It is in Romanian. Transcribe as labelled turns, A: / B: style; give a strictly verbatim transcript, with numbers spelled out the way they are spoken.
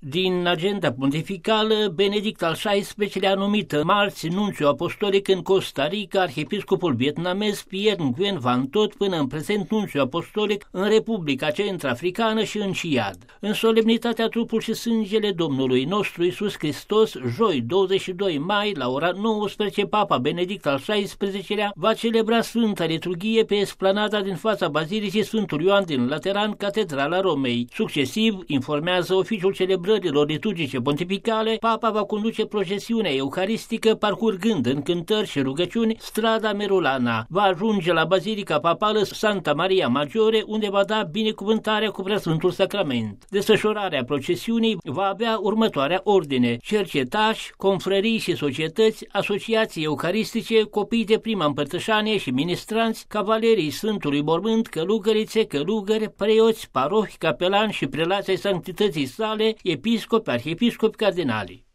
A: Din agenda pontificală, Benedict al șaisprezecelea a numit marți nunțiu apostolic în Costa Rica arhiepiscopul vietnamez Pierre Nguyen Van Tot, până în prezent nunțiu apostolic în Republica Centrafricană și în Ciad. În solemnitatea Trupul și Sângele Domnului nostru Iisus Hristos, joi douăzeci și doi mai, la ora nouăsprezece, Papa Benedict al șaisprezecelea va celebra Sfânta Liturghie pe esplanada din fața Bazilicii Sfântul Ioan din Lateran, Catedrala Romei. Succesiv, informează oficiul celebrării liturgice pontificale, Papa va conduce procesiunea eucaristică parcurgând în cântări și rugăciuni strada Merulana. Va ajunge la Bazilica Papală Santa Maria Maggiore, unde va da binecuvântarea cu Preasfântul Sacrament. Desfășurarea procesiunii va avea următoarea ordine: cercetași, confrării și societăți, asociații eucaristice, copii de prima împărtășanie și ministranți, cavalerii Sfântului Mormânt, călugărițe, călugări, preoți, parohi, capelani și prelații ai sanctității sale, episcopi, arhiepiscopi, cardinali.